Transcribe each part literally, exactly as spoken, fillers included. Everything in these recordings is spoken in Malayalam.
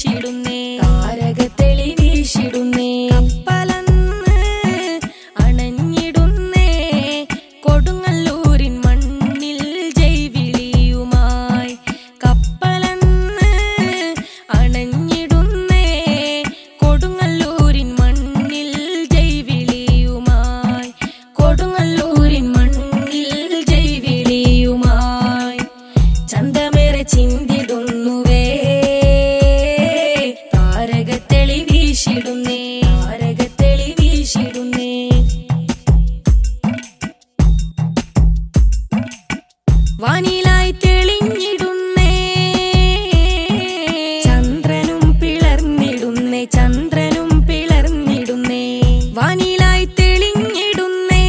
വീശിടുന്നേ താരകത്തെളി വീശിടുന്നേ കപ്പലന്ന് അണഞ്ഞിടുന്നേ കൊടുങ്ങല്ലൂരിൻ മണ്ണിൽ ജൈവിളിയുമായി കപ്പലന്ന് അണഞ്ഞിടുന്നേ കൊടുങ്ങല്ലൂരിൻ മണ്ണിൽ ജൈവിളിയുമായി കൊടുങ്ങല്ലൂരിൻ മണ്ണിൽ ജൈവിളിയുമായി ചന്തമേറെ ചിന്തിടുന്നുവേ താരകത്തെളി വീശിടുന്നേ താരകത്തെളി വീശിടുന്നേ വാനിലായി തെളിഞ്ഞിടുന്നേ ചന്ദ്രനും പിളർന്നിടുന്നേ ചന്ദ്രനും പിളർന്നിടുന്നേ വാനിലായി തെളിഞ്ഞിടുന്നേ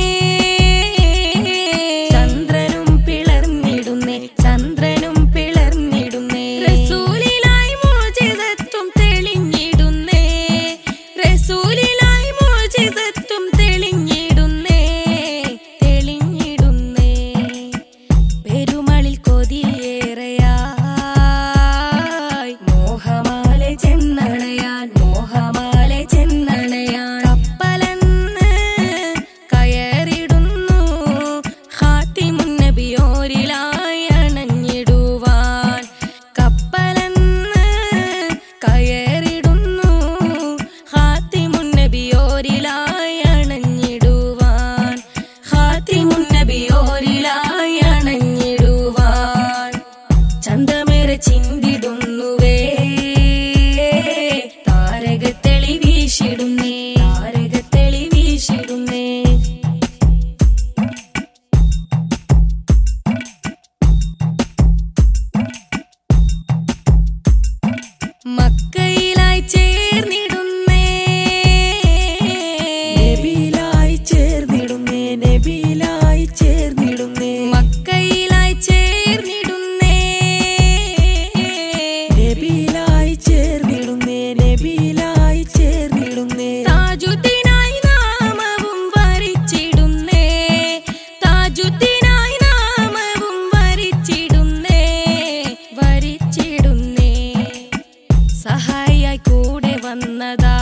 ചന്ദ്രനും പിളർന്നിടുന്നേ ചന്ദ്രനും പിളർന്നിടുന്നേ റസൂലിലായി മോചിതത്വം തെളിഞ്ഞിടുന്നേ റസൂലിലായി മോചിതത്വം തെളിഞ്ഞിടുന്നേ തെളിഞ്ഞിടുന്നേ പെരുമളിൽ കൊതിയേറെയായി മോഹമാല ചെന്നണയാൻ മോഹമാല ചെന്നണയാൻ കപ്പലന്ന് കയറിടുന്നു ഖാതിമുൻ നബിയോരിലായി അണഞ്ഞിടുവാൻ കപ്പലന്ന് കയറിടുന്നു ഖാതിമുൻ നബിയോരിലായി അണഞ്ഞിടുവാൻ ഖാതിമുൻ നബിയോരിലായി അണഞ്ഞിടുവാൻ ചന്തമേറെ ചിന്തിടുന്നുവേ താരകത്തെളി വീശിടുന്നേ താരകത്തെളി വീശിടുന്നേ മക്കയിലായി ചേർന്നിടുന്നേ നബിയിലായി ചേർന്നിടുന്നേ നബിയിലായി ചേർന്നിടുന്നേ മക്കയിലായി ചേർന്നിടുന്നേ നബിയിലായി ചേർന്നിടുന്നേ നബിയിലായി ചേർന്നിടുന്നേ താജുദ്ദീനായി നാമവും വരിച്ചിടുന്നേ താജുദ്ദീനായി നാമവും വരിച്ചിടുന്നേ വരിച്ചിടുന്നേ സഹായിയായി കൂടെ വന്നതാ